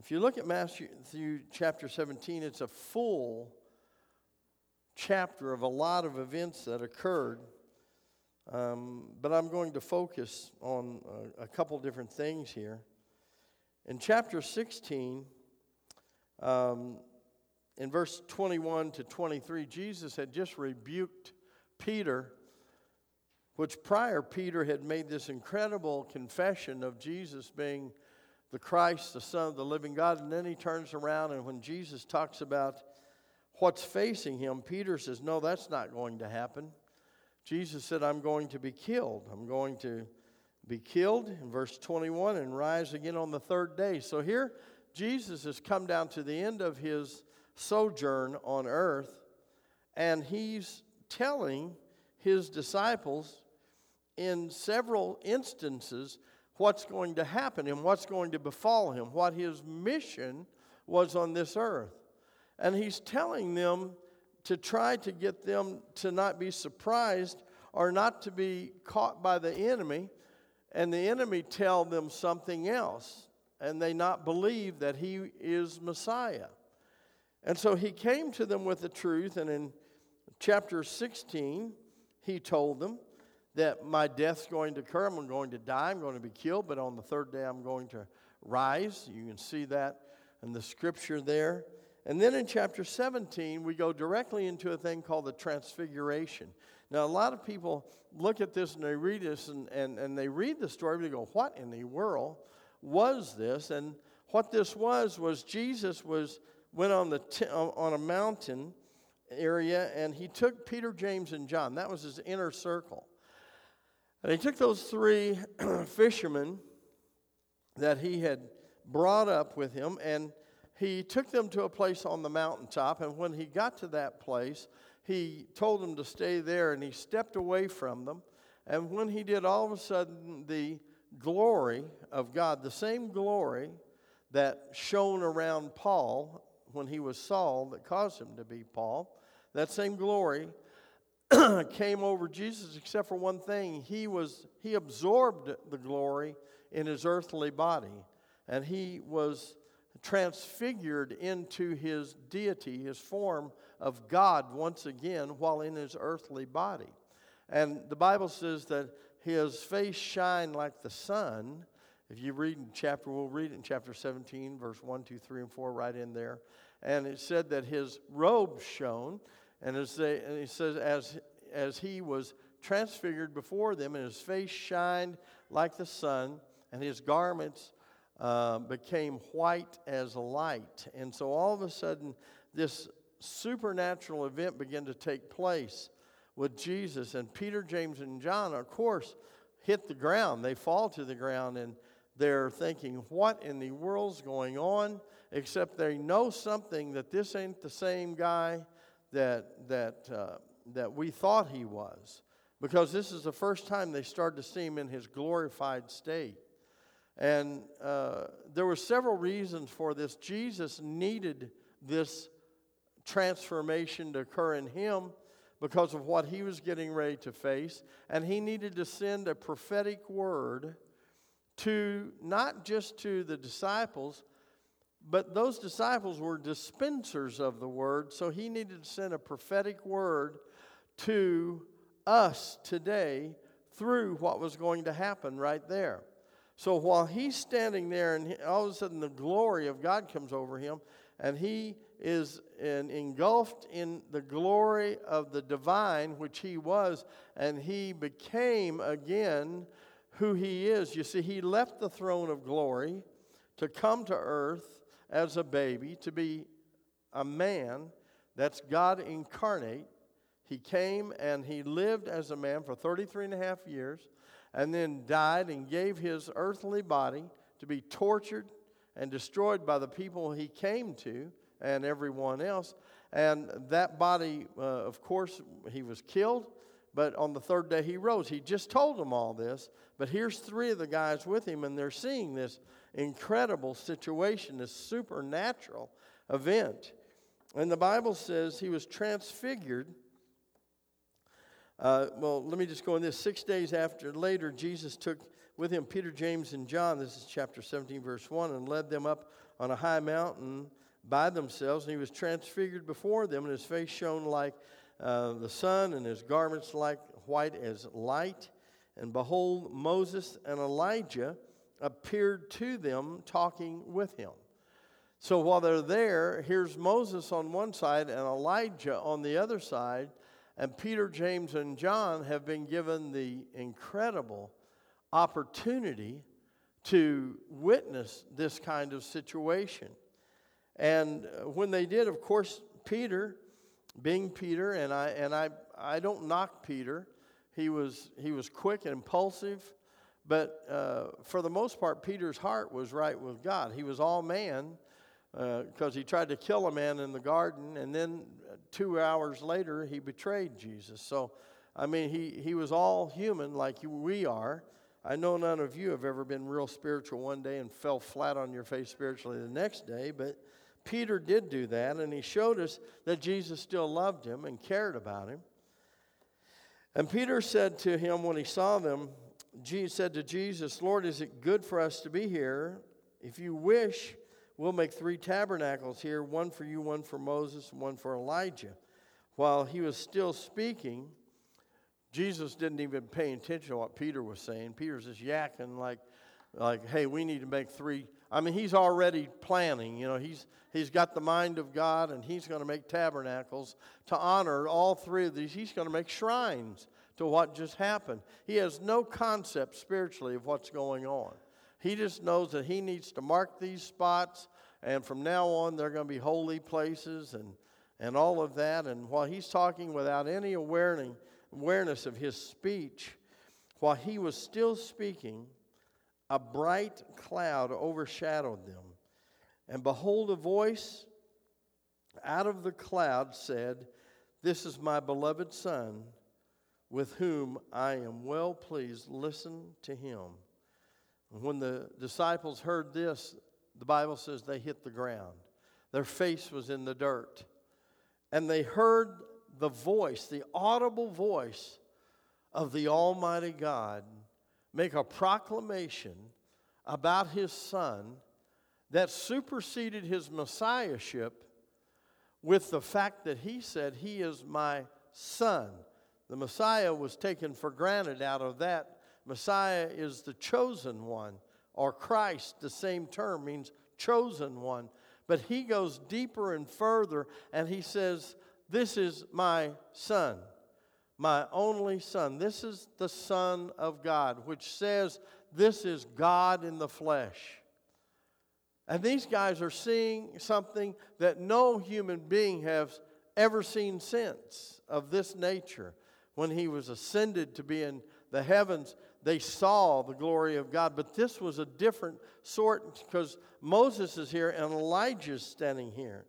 If you look at Matthew chapter 17, it's a full chapter of a lot of events that occurred. But I'm going to focus on a couple different things here. In chapter 16, in verse 21 to 23, Jesus had just rebuked Peter, which prior Peter had made this incredible confession of Jesus being the Christ, the Son of the living God. And then he turns around, and when Jesus talks about what's facing him, Peter says, no, that's not going to happen. Jesus said, I'm going to be killed. I'm going to be killed in verse 21 and rise again on the third day. So here Jesus has come down to the end of his sojourn on earth, and he's telling his disciples in several instances what's going to happen and what's going to befall him, what his mission was on this earth. And he's telling them to try to get them to not be surprised or not to be caught by the enemy, and the enemy tell them something else, and they not believe that he is Messiah. And so he came to them with the truth, and in chapter 16, he told them that my death's going to occur. I'm going to die. I'm going to be killed. But on the third day, I'm going to rise. You can see that in the scripture there. And then in chapter 17, we go directly into a thing called the Transfiguration. Now, a lot of people look at this and they read this and they read the story and they go, what in the world was this? And what this was Jesus went on a mountain area, and he took Peter, James, and John. That was his inner circle. And he took those three fishermen that he had brought up with him, and he took them to a place on the mountaintop. And when he got to that place, he told them to stay there, and he stepped away from them. And when he did, all of a sudden, the glory of God, the same glory that shone around Paul when he was Saul, that caused him to be Paul, that same glory came over Jesus, except for one thing. He absorbed the glory in his earthly body, and he was transfigured into his deity, his form of God once again while in his earthly body. And the Bible says that his face shined like the sun. If you read we'll read it in chapter 17, verse 1, 2, 3, and 4, right in there. And it said that his robe shone, and he says, as he was transfigured before them, and his face shined like the sun, and his garments became white as light. And so all of a sudden, this supernatural event began to take place with Jesus. And Peter, James, and John, of course, hit the ground. They fall to the ground, and they're thinking, what in the world's going on? Except they know something, that this ain't the same guy that we thought he was. Because this is the first time they started to see him in his glorified state. And there were several reasons for this. Jesus needed this transformation to occur in him because of what he was getting ready to face. And he needed to send a prophetic word to not just to the disciples, but those disciples were dispensers of the word. So he needed to send a prophetic word to us today through what was going to happen right there. So while he's standing there, and all of a sudden the glory of God comes over him, and he is engulfed in the glory of the divine, which he was, and he became again who he is. You see, he left the throne of glory to come to earth as a baby, to be a man. That's God incarnate. He came and he lived as a man for 33 and a half years, and then died and gave his earthly body to be tortured and destroyed by the people he came to and everyone else. And that body, of course, he was killed, but on the third day he rose. He just told them all this, but here's three of the guys with him, and they're seeing this incredible situation, this supernatural event. And the Bible says he was transfigured. Let me just go in this. 6 days later, Jesus took with him Peter, James, and John. This is chapter 17, verse 1, and led them up on a high mountain by themselves, and he was transfigured before them, and his face shone like the sun, and his garments like white as light. And behold, Moses and Elijah appeared to them, talking with him. So while they're there, here's Moses on one side and Elijah on the other side, and Peter, James, and John have been given the incredible opportunity to witness this kind of situation. And when they did, of course, Peter, being Peter, and I don't knock Peter. He was quick and impulsive, but for the most part, Peter's heart was right with God. He was all man because he tried to kill a man in the garden, and then 2 hours later, he betrayed Jesus. So, I mean, he was all human like we are. I know none of you have ever been real spiritual one day and fell flat on your face spiritually the next day, but Peter did do that, and he showed us that Jesus still loved him and cared about him. And Peter said to him when he saw them, said to Jesus, Lord, is it good for us to be here? If you wish, we'll make 3 tabernacles here, one for you, one for Moses, and one for Elijah. While he was still speaking, Jesus didn't even pay attention to what Peter was saying. Peter's just yakking like, hey, we need to make 3. I mean, he's already planning. You know, he's got the mind of God, and he's going to make tabernacles to honor all 3 of these. He's going to make shrines to what just happened. He has no concept spiritually of what's going on. He just knows that he needs to mark these spots, and from now on, they're going to be holy places and all of that. And while he's talking without any awareness of his speech, while he was still speaking, a bright cloud overshadowed them. And behold, a voice out of the cloud said, This is my beloved Son, with whom I am well pleased. Listen to him. And when the disciples heard this, the Bible says they hit the ground. Their face was in the dirt. And they heard the voice, the audible voice of the Almighty God make a proclamation about his Son that superseded his messiahship with the fact that he said, he is my Son. The Messiah was taken for granted out of that. Messiah is the chosen one, or Christ, the same term means chosen one. But he goes deeper and further, and he says, this is my Son, my only Son. This is the Son of God, which says this is God in the flesh. And these guys are seeing something that no human being has ever seen since of this nature. When he was ascended to be in the heavens, they saw the glory of God. But this was a different sort because Moses is here and Elijah is standing here.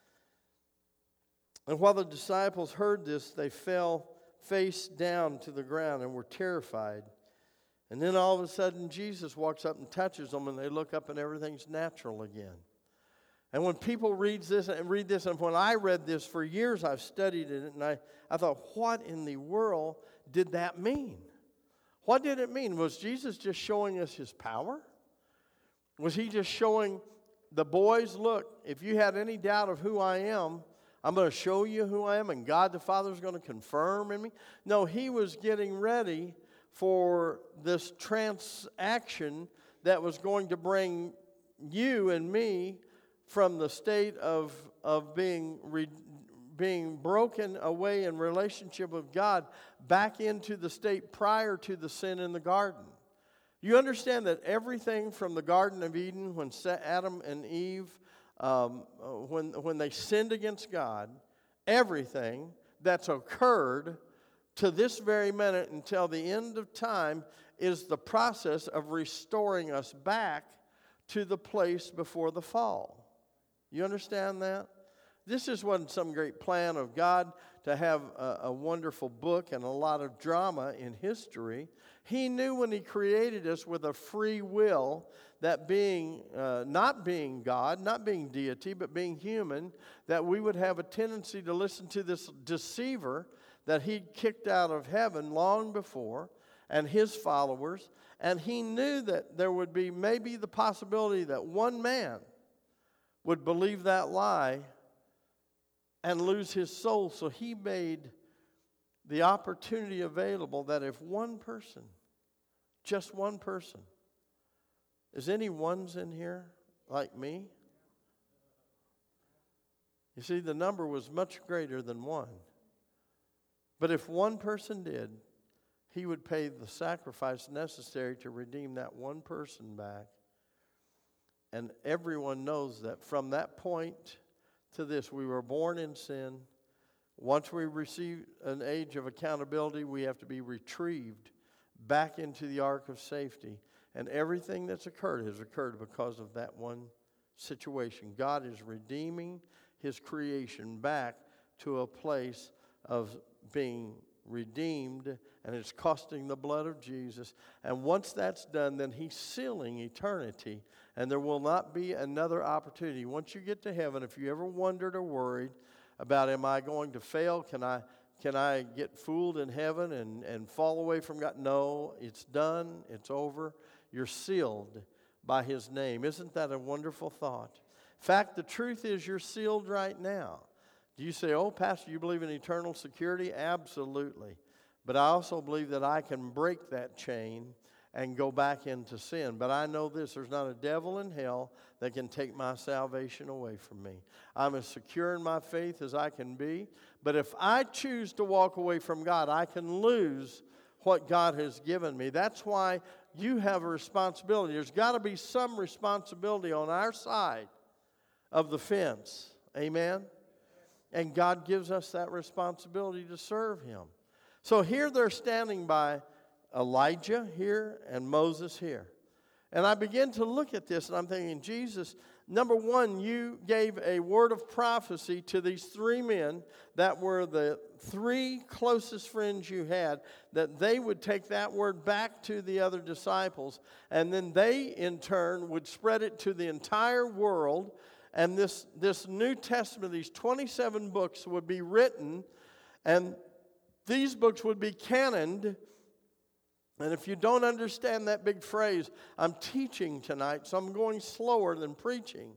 And while the disciples heard this, they fell face down to the ground and were terrified. And then all of a sudden, Jesus walks up and touches them, and they look up and everything's natural again. And when people read this, and when I read this for years, I've studied it, and I thought, what in the world did that mean? What did it mean? Was Jesus just showing us his power? Was he just showing the boys, look, if you had any doubt of who I am, I'm going to show you who I am, and God the Father is going to confirm in me? No, he was getting ready for this transaction that was going to bring you and me from the state of being broken away in relationship with God back into the state prior to the sin in the garden. You understand that everything from the Garden of Eden, when Adam and Eve, when they sinned against God, everything that's occurred to this very minute until the end of time is the process of restoring us back to the place before the fall. You understand that? This wasn't some great plan of God to have a wonderful book and a lot of drama in history. He knew when he created us with a free will that being, not being God, not being deity, but being human, that we would have a tendency to listen to this deceiver that he'd kicked out of heaven long before, and his followers. And he knew that there would be maybe the possibility that one man would believe that lie and lose his soul. So he made the opportunity available that if one person, just one person, is any ones in here like me? You see, the number was much greater than one. But if one person did, he would pay the sacrifice necessary to redeem that one person back. And everyone knows that from that point to this, we were born in sin. Once we receive an age of accountability, we have to be retrieved back into the ark of safety. And everything that's occurred has occurred because of that one situation. God is redeeming his creation back to a place of being redeemed, and it's costing the blood of Jesus. And once that's done, then he's sealing eternity, and there will not be another opportunity. Once you get to heaven, if you ever wondered or worried about, am I going to fail? Can I get fooled in heaven and fall away from God? No, it's done. It's over. You're sealed by his name. Isn't that a wonderful thought? In fact, the truth is you're sealed right now. Do you say, oh, Pastor, you believe in eternal security? Absolutely. But I also believe that I can break that chain and go back into sin. But I know this, there's not a devil in hell that can take my salvation away from me. I'm as secure in my faith as I can be. But if I choose to walk away from God, I can lose what God has given me. That's why you have a responsibility. There's got to be some responsibility on our side of the fence. Amen? And God gives us that responsibility to serve him. So here they're standing by Elijah here and Moses here. And I begin to look at this and I'm thinking, Jesus, number one, you gave a word of prophecy to these three men that were the three closest friends you had, that they would take that word back to the other disciples, and then they in turn would spread it to the entire world. And this New Testament, these 27 books would be written, and these books would be canoned. And if you don't understand that big phrase, I'm teaching tonight, so I'm going slower than preaching.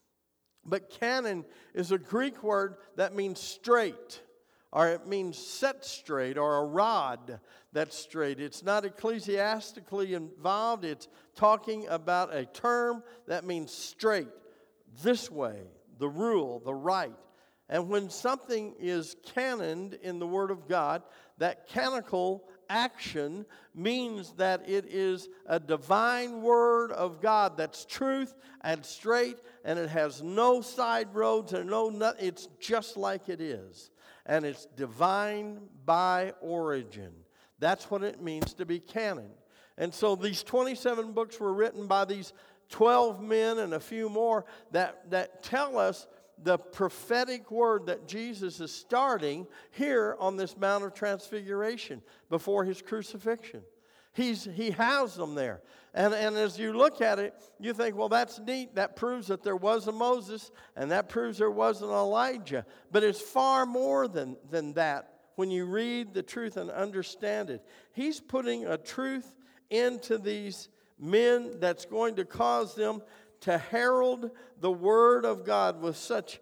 But canon is a Greek word that means straight, or it means set straight, or a rod that's straight. It's not ecclesiastically involved. It's talking about a term that means straight. This way, the rule, the right. And when something is canoned in the Word of God, that canonical action means that it is a divine Word of God that's truth and straight, and it has no side roads and it's just like it is. And it's divine by origin. That's what it means to be canon. And so these 27 books were written by these 12 men and a few more that tell us the prophetic word that Jesus is starting here on this Mount of Transfiguration before his crucifixion. He has them there. And as you look at it, you think, well, that's neat. That proves that there was a Moses, and that proves there was an Elijah. But it's far more than that when you read the truth and understand it. He's putting a truth into these men that's going to cause them to herald the Word of God with such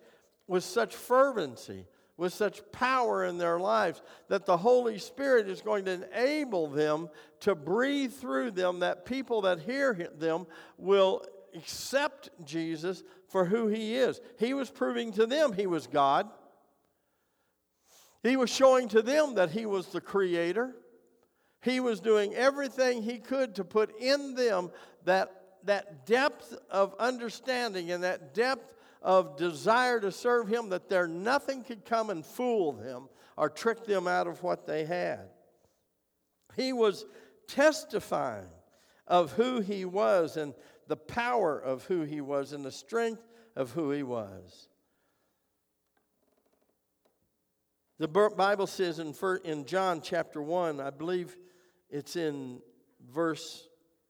fervency, with such power in their lives, that the Holy Spirit is going to enable them to breathe through them, that people that hear them will accept Jesus for who he is. He was proving to them he was God. He was showing to them that he was the Creator. He was doing everything he could to put in them that depth of understanding and that depth of desire to serve him, that nothing could come and fool them or trick them out of what they had. He was testifying of who he was and the power of who he was and the strength of who he was. The Bible says in John chapter 1, I believe it's in verse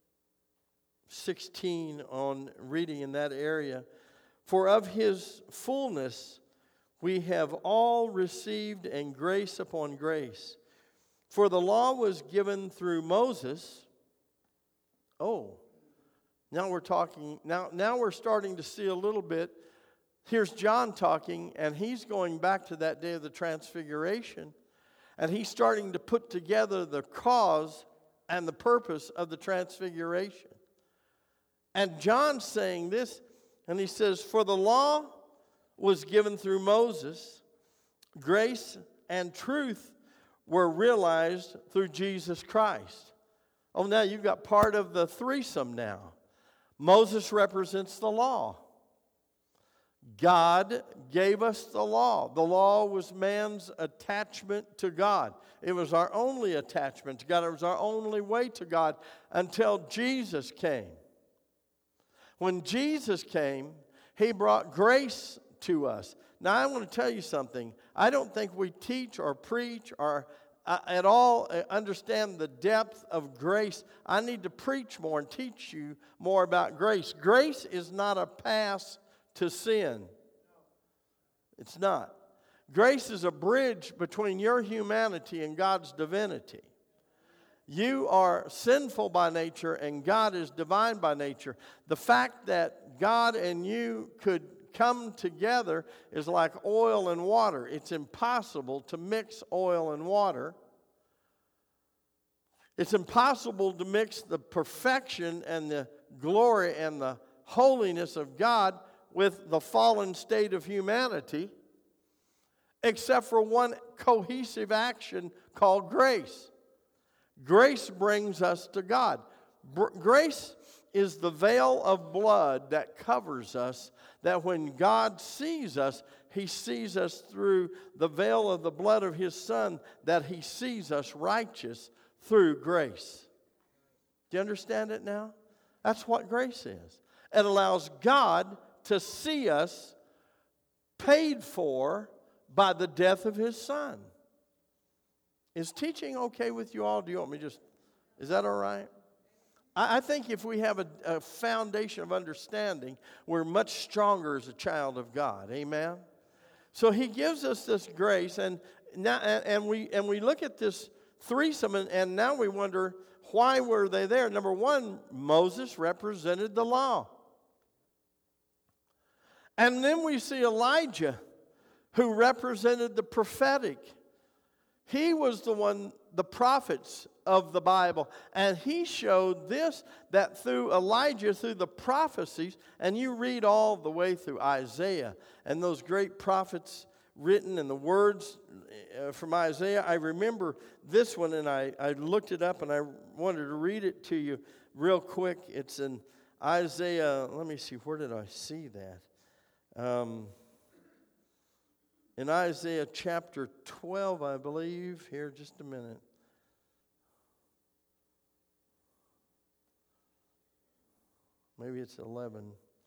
16 on reading in that area, for of his fullness we have all received and grace upon grace. For the law was given through Moses. Oh, now we're talking, now we're starting to see a little bit here's John talking, and he's going back to that day of the transfiguration, and he's starting to put together the cause and the purpose of the transfiguration. And John's saying this, and he says, for the law was given through Moses, grace and truth were realized through Jesus Christ. Oh, now you've got part of the threesome now. Moses represents the law. God gave us the law. The law was man's attachment to God. It was our only attachment to God. It was our only way to God until Jesus came. When Jesus came, he brought grace to us. Now, I want to tell you something. I don't think we teach or preach or at all understand the depth of grace. I need to preach more and teach you more about grace. Grace is not a pass to sin. It's not. Grace is a bridge between your humanity and God's divinity. You are sinful by nature and God is divine by nature. The fact that God and you could come together is like oil and water. It's impossible to mix oil and water. It's impossible to mix the perfection and the glory and the holiness of God with the fallen state of humanity, except for one cohesive action called grace. Grace brings us to God. Grace is the veil of blood that covers us, that when God sees us, he sees us through the veil of the blood of his Son, that he sees us righteous through grace. Do you understand it now? That's what grace is. It allows God to see us paid for by the death of his Son. Is teaching okay with you all? Do you want me just, is that all right? I think if we have a foundation of understanding, we're much stronger as a child of God. Amen? So he gives us this grace, and we look at this threesome, and now we wonder, why were they there? Number one, Moses represented the law. And then we see Elijah, who represented the prophetic. He was the prophets of the Bible. And he showed this, that through Elijah, through the prophecies, and you read all the way through Isaiah, and those great prophets written and the words from Isaiah. I remember this one, and I looked it up, and I wanted to read it to you real quick. It's in Isaiah. Let me see, where did I see that? In Isaiah chapter 12, I believe. Here, just a minute. Maybe it's 11.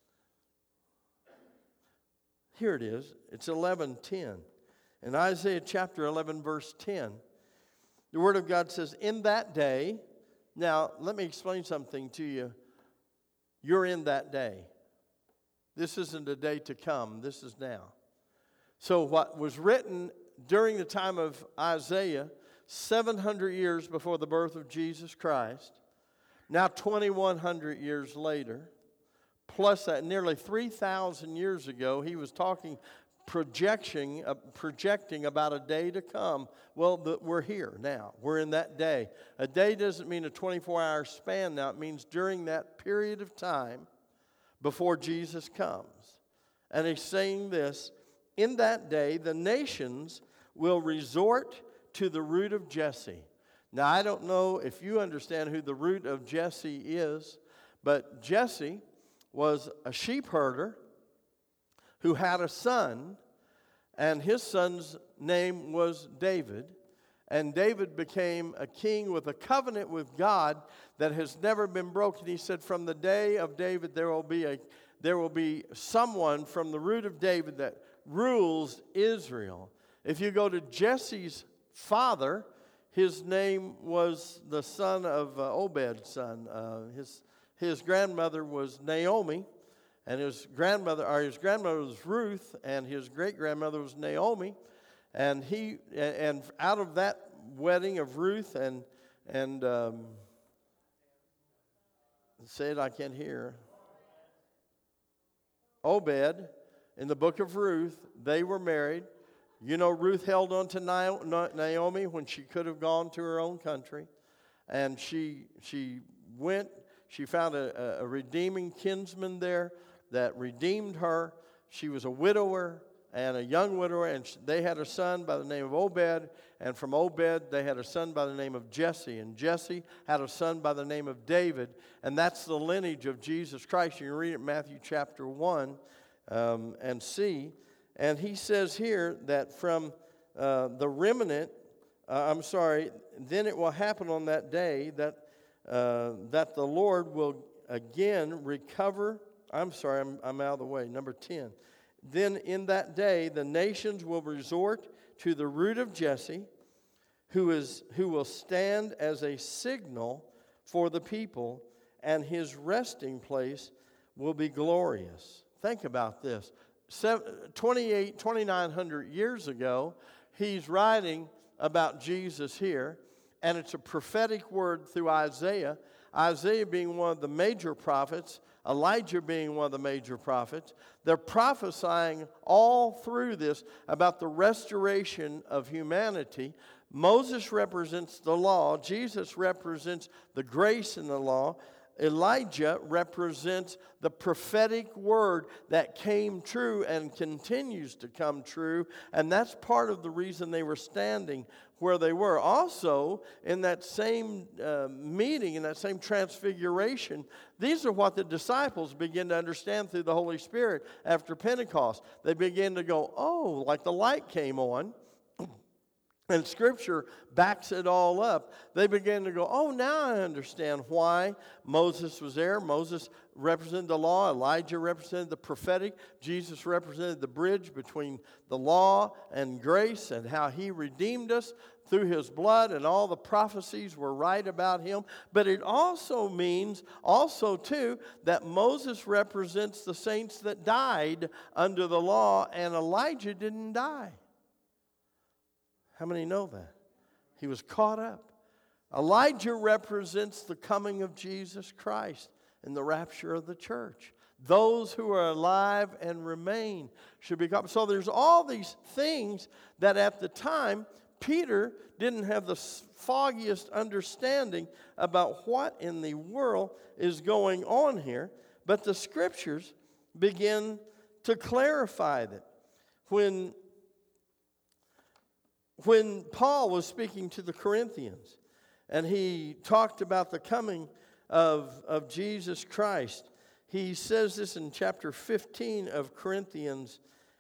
Here it is. It's 11:10. In Isaiah chapter 11, verse 10, the Word of God says, in that day, now let me explain something to you. You're in that day. This isn't a day to come. This is now. So what was written during the time of Isaiah, 700 years before the birth of Jesus Christ, now 2,100 years later, plus that nearly 3,000 years ago, he was talking, projecting about a day to come. Well, we're here now. We're in that day. A day doesn't mean a 24-hour span now. It means during that period of time before Jesus comes. And he's saying this, in that day, the nations will resort to the root of Jesse. Now, I don't know if you understand who the root of Jesse is, but Jesse was a sheep herder who had a son, and his son's name was David. And David became a king with a covenant with God that has never been broken. He said, from the day of David, there will be someone from the root of David that rules Israel. If you go to Jesse's father, his name was the son of Obed's son. His grandmother was Naomi, and his grandmother was Ruth, and his great grandmother was Naomi, and out of that wedding of Ruth and say it, I can't hear. Obed, in the book of Ruth, they were married. You know, Ruth held on to Naomi when she could have gone to her own country. And she went, she found a redeeming kinsman there that redeemed her. She was a widower and a young widower, and they had a son by the name of Obed. And from Obed, they had a son by the name of Jesse. And Jesse had a son by the name of David. And that's the lineage of Jesus Christ. You can read it in Matthew chapter 1 and see. And he says here that from the remnant, then it will happen on that day that the Lord will again recover. I'm out of the way. Number 10. Then in that day, the nations will resort to the root of Jesse, who will stand as a signal for the people, and his resting place will be glorious. Think about this. 2,900 years ago, he's writing about Jesus here, and it's a prophetic word through Isaiah. Isaiah being one of the major prophets, Elijah being one of the major prophets. They're prophesying all through this about the restoration of humanity. Moses represents the law. Jesus represents the grace in the law. Elijah represents the prophetic word that came true and continues to come true. And that's part of the reason they were standing where they were. Also, in that same meeting, in that same transfiguration, these are what the disciples begin to understand through the Holy Spirit after Pentecost. They begin to go, oh, like the light came on. And Scripture backs it all up. They began to go, oh, now I understand why Moses was there. Moses represented the law. Elijah represented the prophetic. Jesus represented the bridge between the law and grace, and how he redeemed us through his blood, and all the prophecies were right about him. But it also means, too, that Moses represents the saints that died under the law, and Elijah didn't die. How many know that? He was caught up. Elijah represents the coming of Jesus Christ and the rapture of the church. Those who are alive and remain should be caught. So there's all these things that at the time Peter didn't have the foggiest understanding about what in the world is going on here. But the Scriptures begin to clarify that. When Paul was speaking to the Corinthians, and he talked about the coming of Jesus Christ, he says this in chapter 15 of Corinthians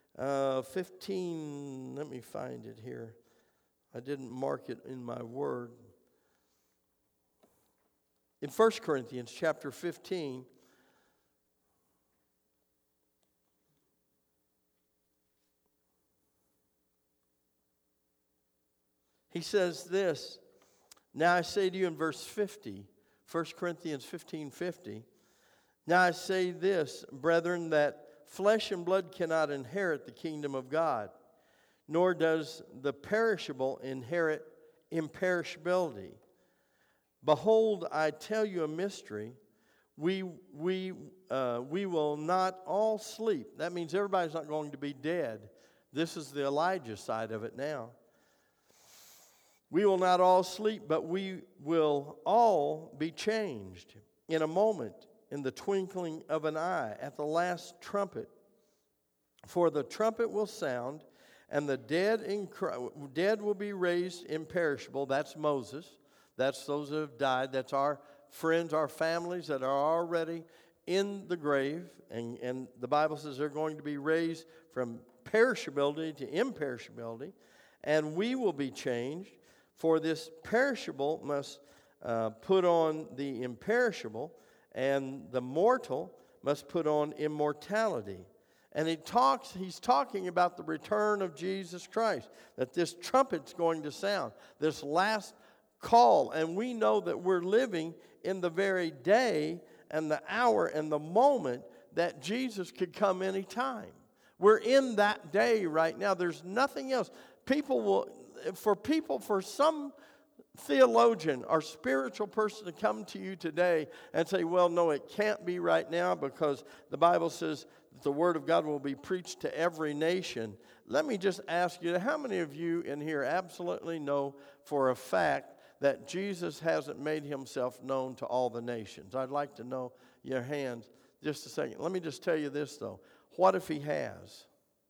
15. Let me find it here. I didn't mark it in my word. In 1 Corinthians chapter 15, he says this, now I say to you in verse 50, 1 Corinthians 15:50, now I say this, brethren, that flesh and blood cannot inherit the kingdom of God, nor does the perishable inherit imperishability. Behold, I tell you a mystery. We will not all sleep. That means everybody's not going to be dead. This is the Elijah side of it now. We will not all sleep, but we will all be changed in a moment, in the twinkling of an eye, at the last trumpet. For the trumpet will sound, and the dead will be raised imperishable. That's Moses. That's those that have died. That's our friends, our families that are already in the grave. And the Bible says they're going to be raised from perishability to imperishability. And we will be changed. For this perishable must put on the imperishable, and the mortal must put on immortality. And he's talking about the return of Jesus Christ, that this trumpet's going to sound, this last call. And we know that we're living in the very day and the hour and the moment that Jesus could come anytime. We're in that day right now. There's nothing else. For some theologian or spiritual person to come to you today and say, well, no, it can't be right now because the Bible says the word of God will be preached to every nation. Let me just ask you, how many of you in here absolutely know for a fact that Jesus hasn't made himself known to all the nations? I'd like to know your hands just a second. Let me just tell you this, though. What if he has?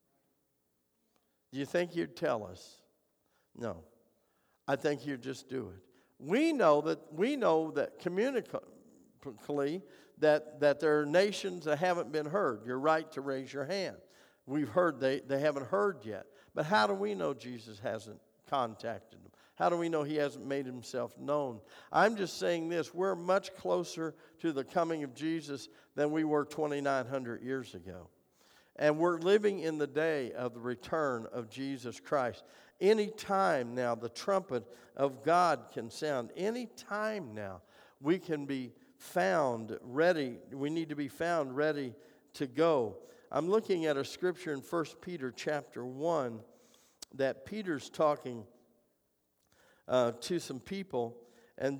Do you think you'd tell us? No. I think you'd just do it. We know that communically that there are nations that haven't been heard. You're right to raise your hand. We've heard they haven't heard yet. But how do we know Jesus hasn't contacted them? How do we know he hasn't made himself known? I'm just saying this. We're much closer to the coming of Jesus than we were 2,900 years ago. And we're living in the day of the return of Jesus Christ. Any time now, the trumpet of God can sound. Any time now, we can be found ready. We need to be found ready to go. I'm looking at a scripture in 1 Peter chapter 1 that Peter's talking to some people, and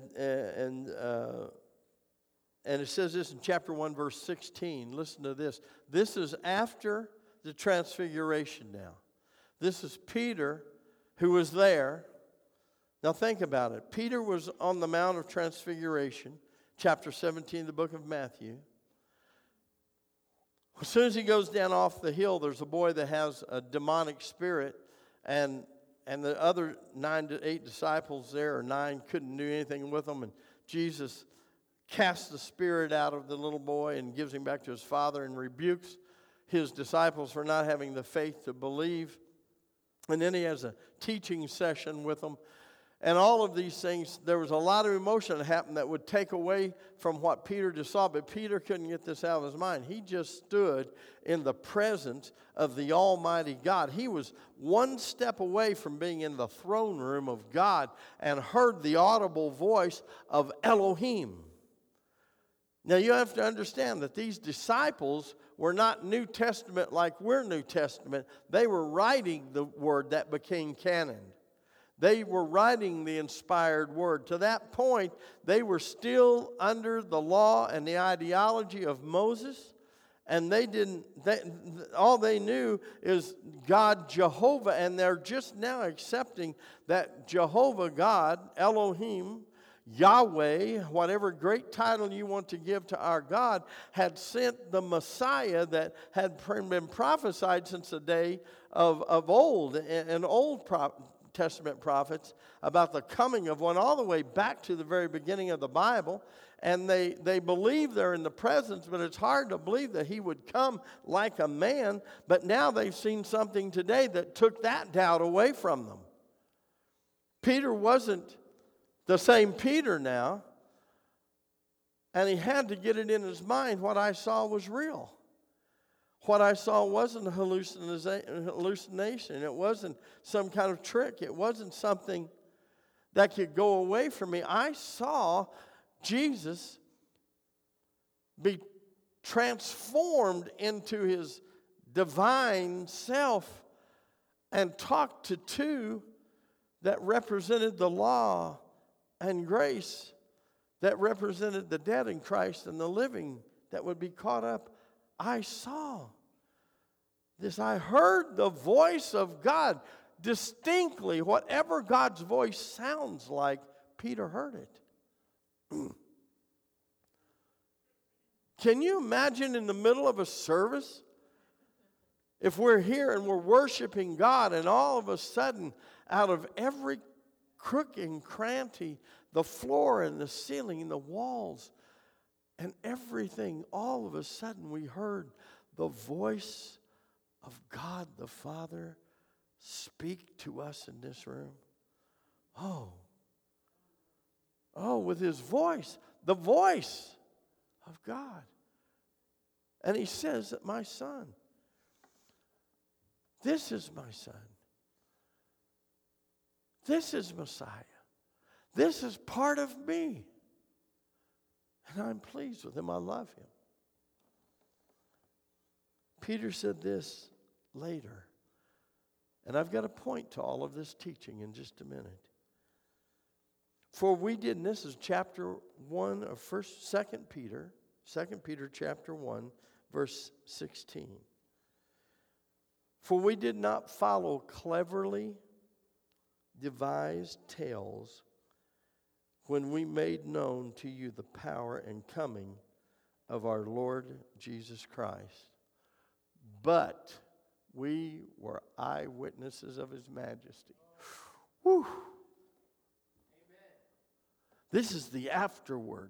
it says this in chapter 1, verse 16. Listen to this. This is after the transfiguration now. This is Peter who was there. Now think about it. Peter was on the Mount of Transfiguration, chapter 17 of the book of Matthew. As soon as he goes down off the hill, there's a boy that has a demonic spirit, and the other 9 to 8 disciples there, or 9, couldn't do anything with them, and Jesus casts the spirit out of the little boy and gives him back to his father and rebukes his disciples for not having the faith to believe. And then he has a teaching session with them. And all of these things, there was a lot of emotion that happened that would take away from what Peter just saw. But Peter couldn't get this out of his mind. He just stood in the presence of the Almighty God. He was one step away from being in the throne room of God and heard the audible voice of Elohim. Now you have to understand that these disciples were not New Testament like we're New Testament. They were writing the word that became canon. They were writing the inspired word. To that point, they were still under the law and the ideology of Moses. And all they knew is God Jehovah. And they're just now accepting that Jehovah God, Elohim, Yahweh, whatever great title you want to give to our God, had sent the Messiah that had been prophesied since the day of old, and Old Testament prophets about the coming of one all the way back to the very beginning of the Bible. And they believe they're in the presence, but it's hard to believe that he would come like a man. But now they've seen something today that took that doubt away from them. Peter wasn't the same Peter now, and he had to get it in his mind. What I saw was real. What I saw wasn't a hallucination. It wasn't some kind of trick. It wasn't something that could go away from me. I saw Jesus be transformed into his divine self and talk to two that represented the law and grace, that represented the dead in Christ and the living that would be caught up. I saw this. I heard the voice of God distinctly. Whatever God's voice sounds like, Peter heard it. Can you imagine in the middle of a service, if we're here and we're worshiping God, and all of a sudden, out of every crook and cranny, the floor and the ceiling and the walls and everything, all of a sudden we heard the voice of God the Father speak to us in this room. Oh, with his voice, the voice of God. And he says that my son, this is my son. This is Messiah. This is part of me. And I'm pleased with him. I love him. Peter said this later. And I've got to point to all of this teaching in just a minute. For we did, and this is chapter 1 of 2 Peter chapter 1, verse 16. For we did not follow cleverly devised tales when we made known to you the power and coming of our Lord Jesus Christ, but we were eyewitnesses of his majesty. Whew. This is the afterword.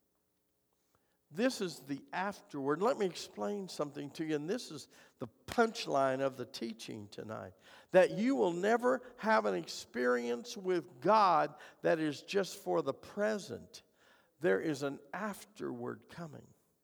This is the afterword. Let me explain something to you, and this is the punchline of the teaching tonight. That you will never have an experience with God that is just for the present. There is an afterward coming.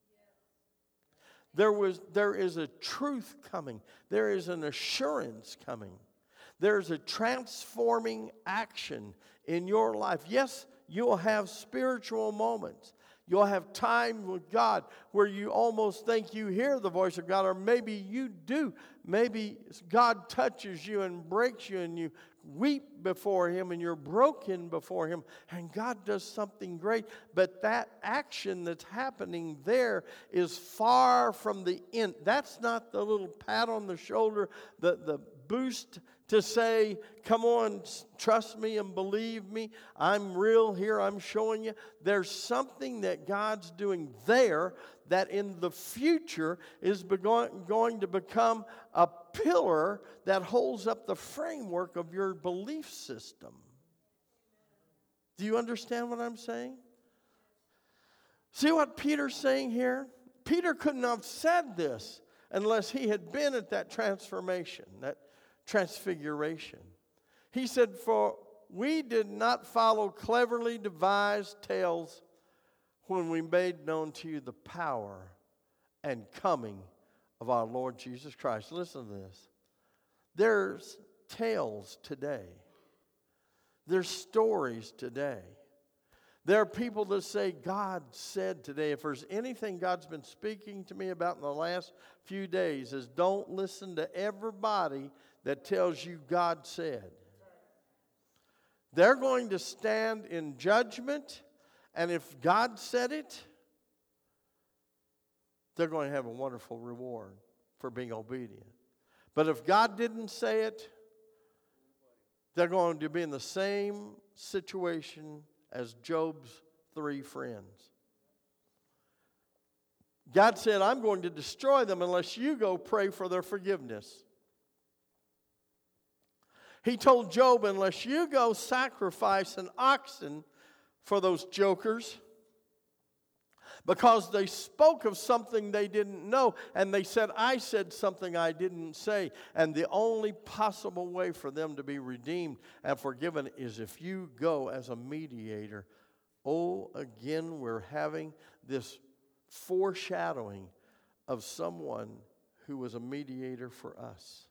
There is a truth coming. There is an assurance coming. There is a transforming action in your life. Yes, you'll have spiritual moments. You'll have time with God where you almost think you hear the voice of God, or maybe you do. Maybe God touches you and breaks you and you weep before him and you're broken before him and God does something great. But that action that's happening there is far from the end. That's not the little pat on the shoulder, the boost to say, come on, trust me and believe me. I'm real here. I'm showing you. There's something that God's doing there that in the future is going to become a pillar that holds up the framework of your belief system. Do you understand what I'm saying? See what Peter's saying here? Peter couldn't have said this unless he had been at that transformation, that transfiguration. He said, for we did not follow cleverly devised tales when we made known to you the power and coming of our Lord Jesus Christ. Listen to this. There's tales today. There's stories today. There are people that say, God said today. If there's anything God's been speaking to me about in the last few days is don't listen to everybody that tells you God said. They're going to stand in judgment, and if God said it, they're going to have a wonderful reward for being obedient. But if God didn't say it, they're going to be in the same situation as Job's 3 friends. God said, I'm going to destroy them unless you go pray for their forgiveness. He told Job, unless you go sacrifice an oxen for those jokers, because they spoke of something they didn't know, and they said, I said something I didn't say. And the only possible way for them to be redeemed and forgiven is if you go as a mediator. Oh, again, we're having this foreshadowing of someone who was a mediator for us.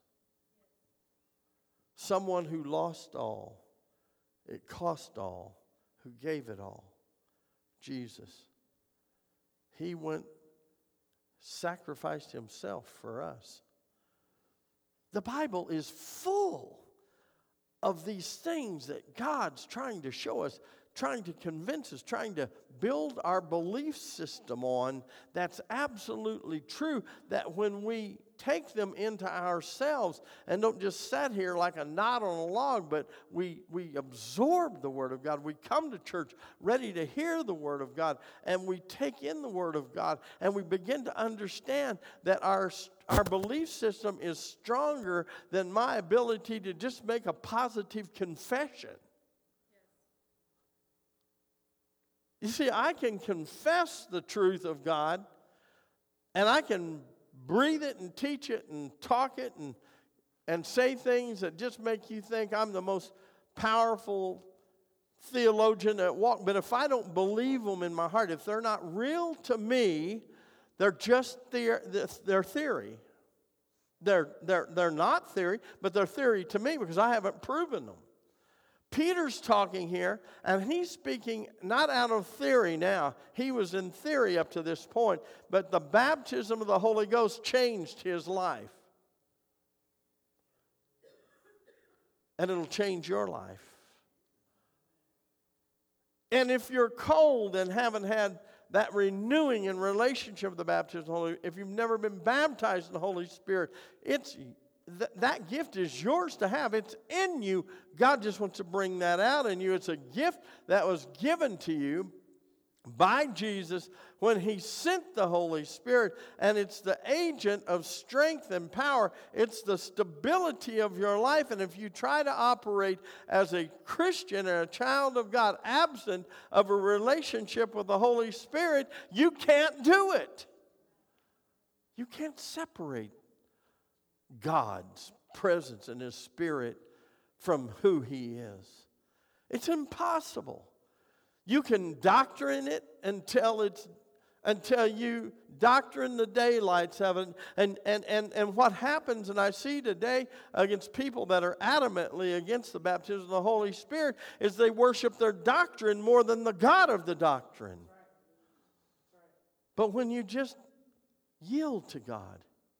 Someone who lost all, it cost all, who gave it all. Jesus. He went, sacrificed himself for us. The Bible is full of these things that God's trying to show us, trying to convince us, trying to build our belief system on. That's absolutely true, that when we take them into ourselves and don't just sit here like a knot on a log, but we absorb the Word of God. We come to church ready to hear the Word of God, and we take in the Word of God, and we begin to understand that our belief system is stronger than my ability to just make a positive confession. You see, I can confess the truth of God, and I can breathe it and teach it and talk it and say things that just make you think I'm the most powerful theologian at walk. But if I don't believe them in my heart, if they're not real to me, they're just their theory. They're not theory, but they're theory to me because I haven't proven them. Peter's talking here, and he's speaking not out of theory now. He was in theory up to this point, but the baptism of the Holy Ghost changed his life. And it'll change your life. And if you're cold and haven't had that renewing in relationship with the baptism of the Holy Spirit. If you've never been baptized in the Holy Spirit, that gift is yours to have. It's in you. God just wants to bring that out in you. It's a gift that was given to you by Jesus when He sent the Holy Spirit, and it's the agent of strength and power. It's the stability of your life, and if you try to operate as a Christian or a child of God absent of a relationship with the Holy Spirit, you can't do it. You can't separate God's presence and His Spirit from who He is. It's impossible. You can doctrine it until you doctrine the daylights of it. And what happens, and I see today against people that are adamantly against the baptism of the Holy Spirit, is they worship their doctrine more than the God of the doctrine. But when you just yield to God,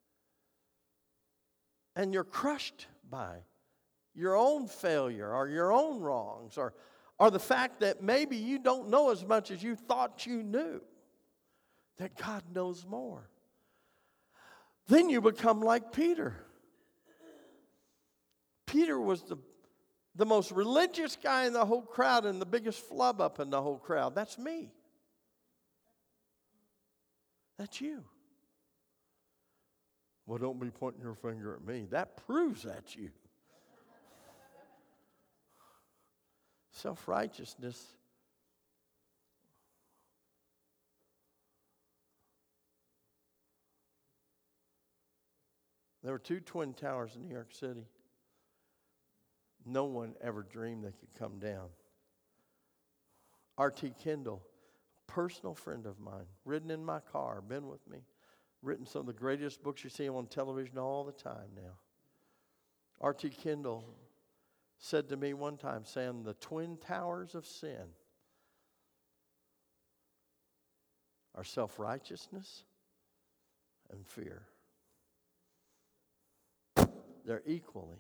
and you're crushed by your own failure or your own wrongs or the fact that maybe you don't know as much as you thought you knew, that God knows more, then you become like Peter. Peter was the most religious guy in the whole crowd and the biggest flub up in the whole crowd. That's me. That's you. Well, don't be pointing your finger at me. That proves that's you. Self-righteousness. There were 2 twin towers in New York City. No one ever dreamed they could come down. R.T. Kendall, personal friend of mine, ridden in my car, been with me, written some of the greatest books you see on television all the time now. R.T. Kendall said to me one time, saying, the twin towers of sin are self-righteousness and fear. They're equally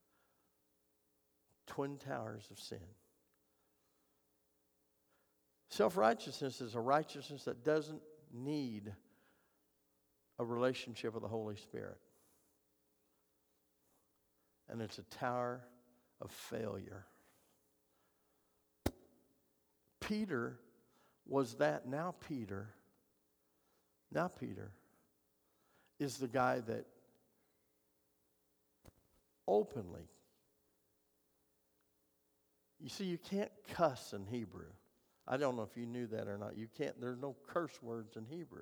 twin towers of sin. Self-righteousness is a righteousness that doesn't need a relationship with the Holy Spirit. And it's a tower of failure. Peter was that. Now Peter is the guy that openly, you see, you can't cuss in Hebrew. I don't know if you knew that or not. You can't, there's no curse words in Hebrew.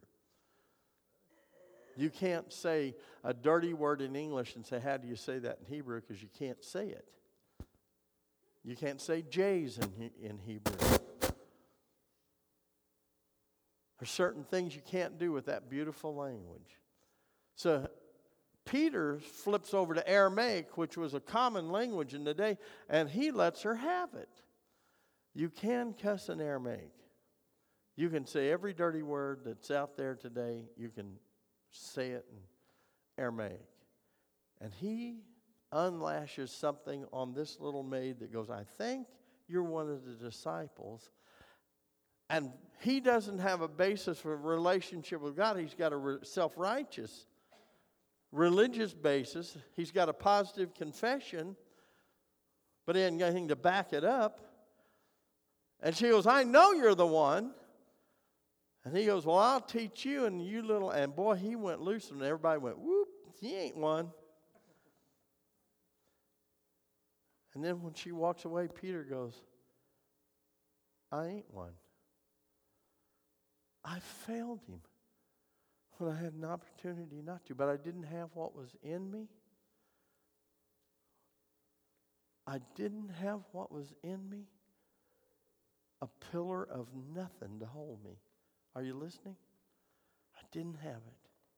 You can't say a dirty word in English and say, how do you say that in Hebrew? Because you can't say it. You can't say J's in Hebrew. There's certain things you can't do with that beautiful language. So Peter flips over to Aramaic, which was a common language in the day, and he lets her have it. You can cuss in Aramaic. You can say every dirty word that's out there today, you can say it in Aramaic. And he unlashes something on this little maid that goes, I think you're one of the disciples. And he doesn't have a basis for a relationship with God. He's got a self-righteous, religious basis. He's got a positive confession, but he hasn't got anything to back it up. And she goes, I know you're the one. And he goes, well, I'll teach you, and you little, and boy, he went loose, and everybody went, whoop, he ain't one. And then when she walks away, Peter goes, I ain't one. I failed him when I had an opportunity not to, but I didn't have what was in me. I didn't have what was in me, a pillar of nothing to hold me. Are you listening? I didn't have it.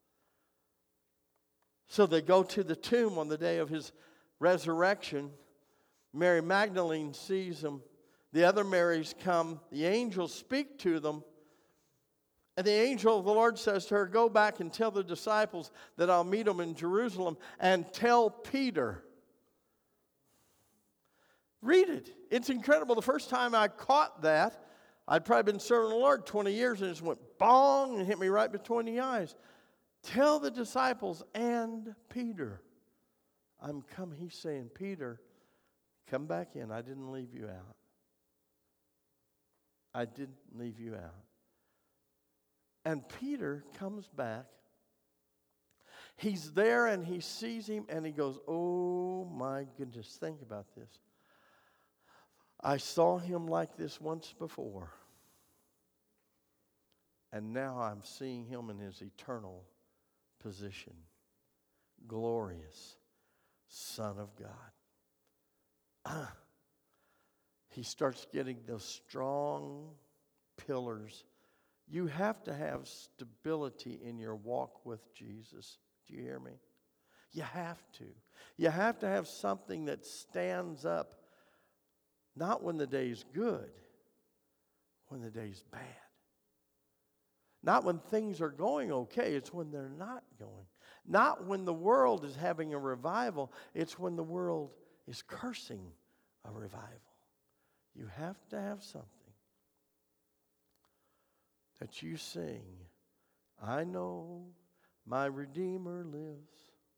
So they go to the tomb on the day of his resurrection. Mary Magdalene sees him. The other Marys come. The angels speak to them. And the angel of the Lord says to her, go back and tell the disciples that I'll meet them in Jerusalem, and tell Peter. Read it. It's incredible. The first time I caught that, I'd probably been serving the Lord 20 years and it just went bong and hit me right between the eyes. Tell the disciples and Peter, I'm coming. He's saying, Peter, come back in. I didn't leave you out. I didn't leave you out. And Peter comes back. He's there and he sees him and he goes, oh my goodness, think about this. I saw him like this once before. And now I'm seeing him in his eternal position. Glorious Son of God. He starts getting those strong pillars. You have to have stability in your walk with Jesus. Do you hear me? You have to. You have to have something that stands up, not when the day's good, when the day's bad. Not when things are going okay, it's when they're not going. Not when the world is having a revival, it's when the world is cursing a revival. You have to have something that you sing, I know my Redeemer lives.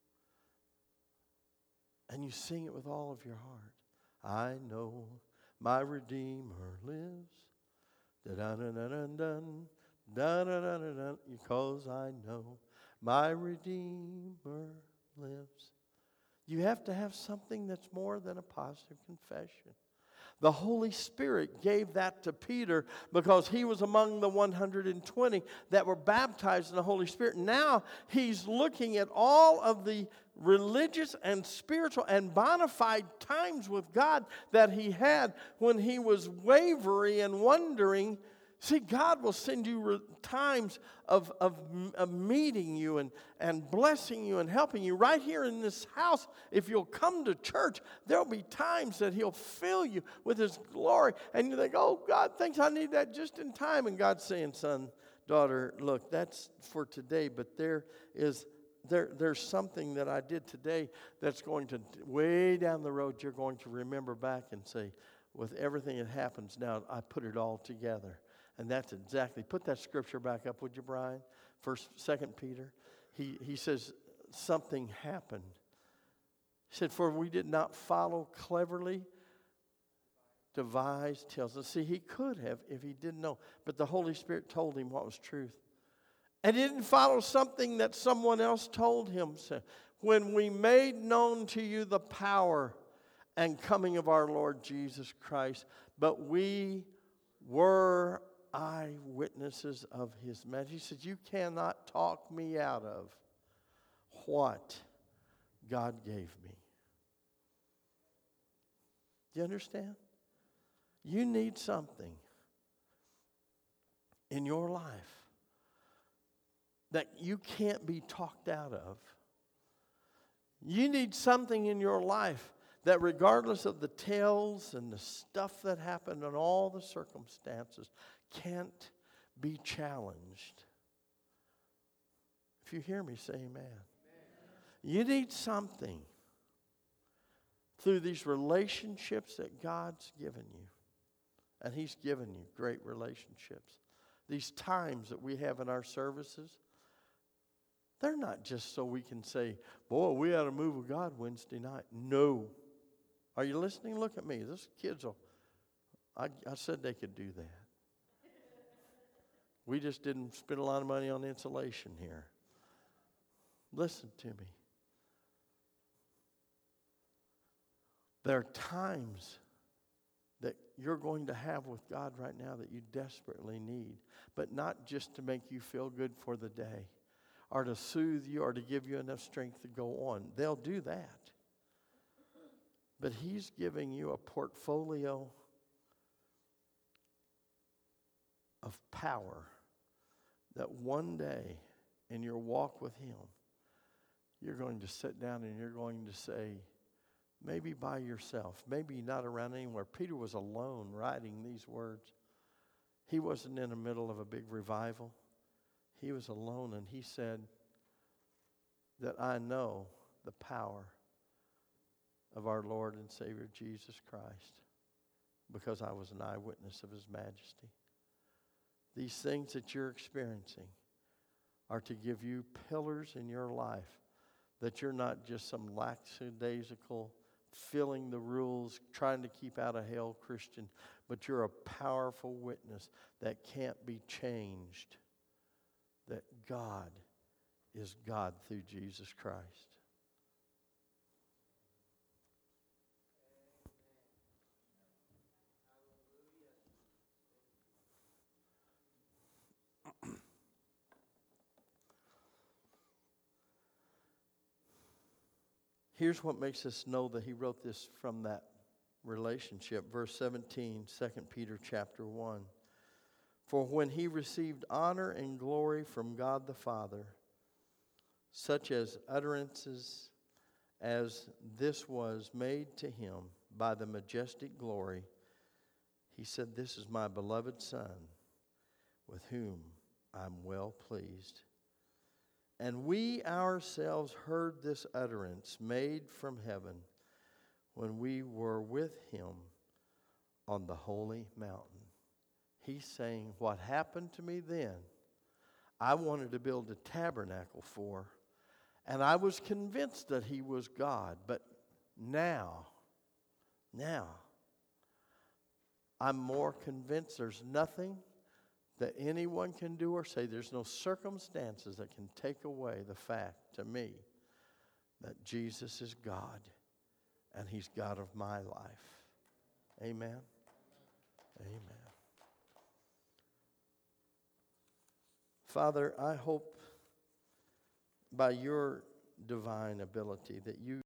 And you sing it with all of your heart. I know my Redeemer lives. Da-da-da-da-dun-dun, da-da-da-da-dun, because I know my Redeemer lives. You have to have something that's more than a positive confession. The Holy Spirit gave that to Peter because he was among the 120 that were baptized in the Holy Spirit. Now he's looking at all of the religious and spiritual and bona fide times with God that he had when he was wavering and wondering. See, God will send you times of meeting you and blessing you and helping you. Right here in this house, if you'll come to church, there'll be times that he'll fill you with his glory. And you think, oh, God thinks I need that just in time. And God's saying, son, daughter, look, that's for today. But there's something that I did today that's going to, way down the road, you're going to remember back and say, with everything that happens now, I put it all together. And that's exactly, put that scripture back up, would you, Brian? 2 Peter. He says, something happened. He said, for we did not follow cleverly devised tales. And see, he could have if he didn't know. But the Holy Spirit told him what was truth. And he didn't follow something that someone else told him. So, when we made known to you the power and coming of our Lord Jesus Christ, but we were eyewitnesses of his majesty. He said, you cannot talk me out of what God gave me. Do you understand? You need something in your life that you can't be talked out of. You need something in your life that regardless of the tales and the stuff that happened and all the circumstances can't be challenged. If you hear me, say amen. You need something through these relationships that God's given you. And he's given you great relationships. These times that we have in our services, they're not just so we can say, boy, we had a move of God Wednesday night. No. Are you listening? Look at me. Those kids I said they could do that. We just didn't spend a lot of money on insulation here. Listen to me. There are times that you're going to have with God right now that you desperately need, but not just to make you feel good for the day or to soothe you or to give you enough strength to go on. They'll do that. But he's giving you a portfolio of power that one day in your walk with him, you're going to sit down and you're going to say, maybe by yourself, maybe not around anywhere. Peter was alone writing these words. He wasn't in the middle of a big revival. He was alone, and he said that I know the power of our Lord and Savior Jesus Christ because I was an eyewitness of his majesty. these things that you're experiencing are to give you pillars in your life, that you're not just some lackadaisical, filling the rules, trying to keep out of hell Christian, but you're a powerful witness that can't be changed, that God is God through Jesus Christ. Here's what makes us know that he wrote this from that relationship. Verse 17, 2 Peter chapter 1. For when he received honor and glory from God the Father, such as utterances as this was made to him by the majestic glory, he said, "This is my beloved Son, with whom I'm well pleased." And we ourselves heard this utterance made from heaven when we were with him on the holy mountain. He's saying, what happened to me then, I wanted to build a tabernacle for, and I was convinced that he was God. But now, I'm more convinced there's nothing that anyone can do or say. There's no circumstances that can take away the fact to me that Jesus is God and he's God of my life. Amen. Amen. Father, I hope by your divine ability that you